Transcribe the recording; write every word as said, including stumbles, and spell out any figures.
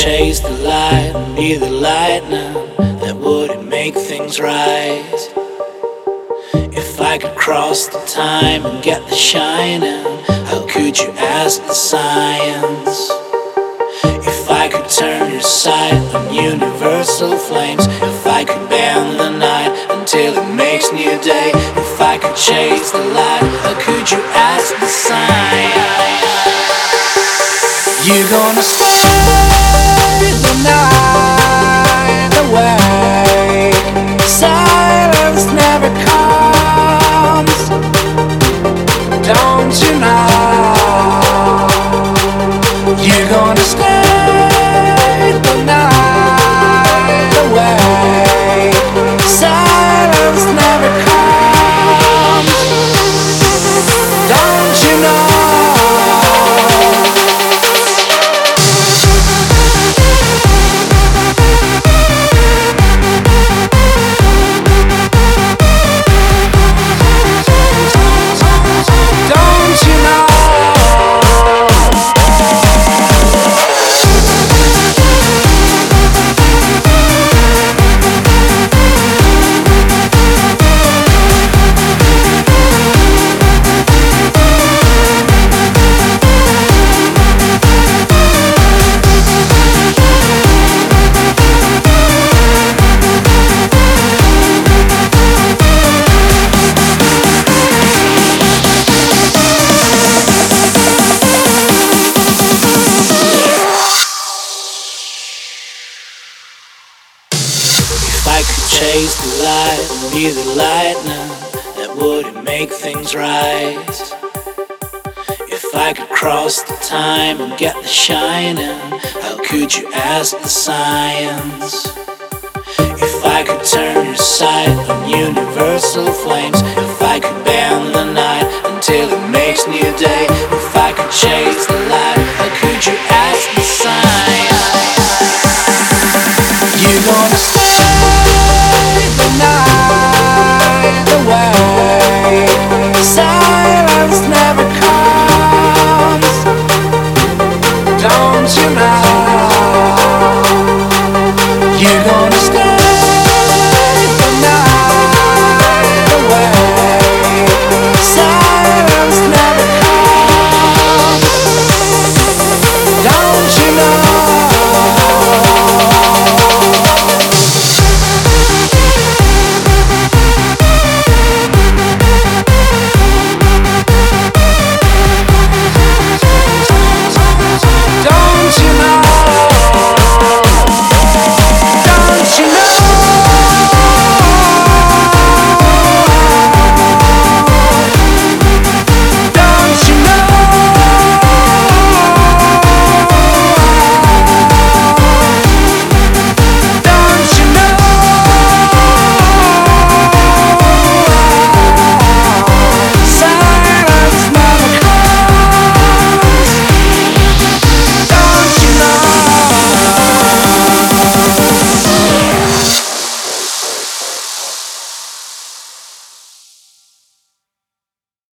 chase the light and be the lightning that wouldn't make things right. If I could cross the time and get the shining, how could you ask the science? If I could turn your sight on universal flames, if I could bend the night until it makes new day, if I could chase the light, how could you ask the science? You're gonna stay the night away. Silence never comes, don't you know? You're gonna stay the night away. Silence never comes, don't you know? If I could chase the light and be the lightning that wouldn't make things right. If I could cross the time and get the shining, how could you ask the science? If I could turn your sight on universal flames,